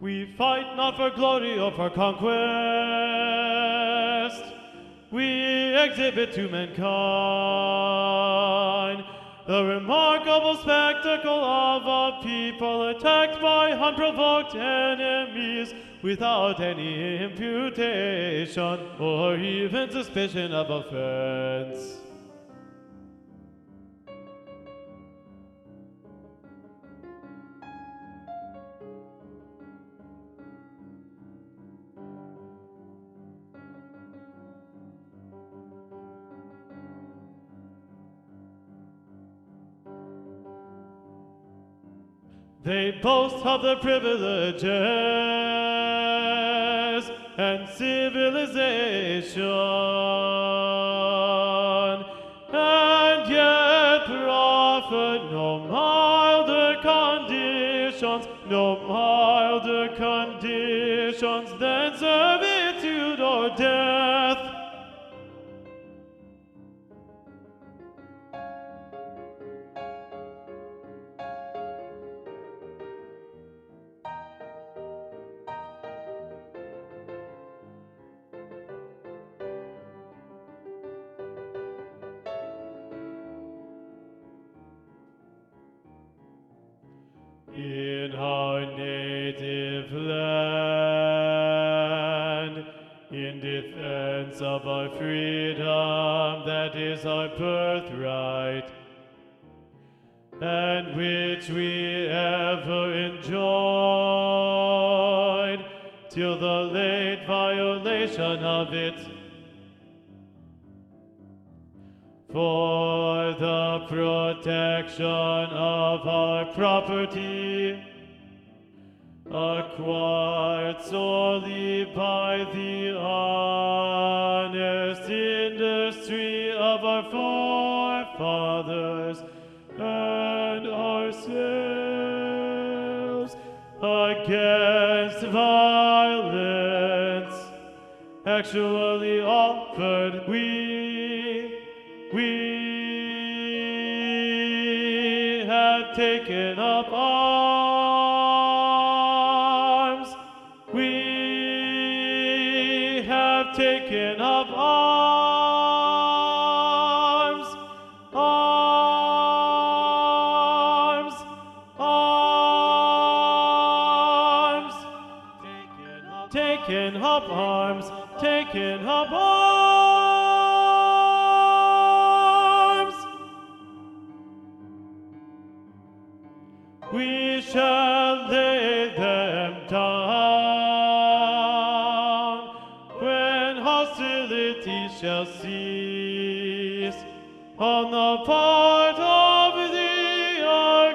We fight not for glory or for conquest. We exhibit to mankind the remarkable spectacle of a people attacked by unprovoked enemies without any imputation or even suspicion of offense. They boast of their privileges and civilization, and yet proffer no milder conditions than servitude or death. In our native land, in defense of our freedom that is our birthright, and which we ever enjoyed till the late violation of it, for the protection of our property, acquired solely by the honest industry of our forefathers and ourselves, against violence actually offered, we have taken up arms. We have taken up arms. Arms. Arms. Taken up arms. Taken up arms. We shall lay them down when hostility shall cease on the part of the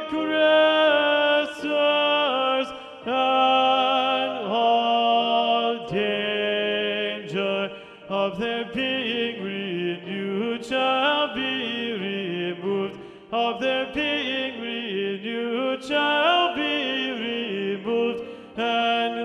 aggressors, and all danger of their being renewed shall be removed, of their being renewed shall be removed, and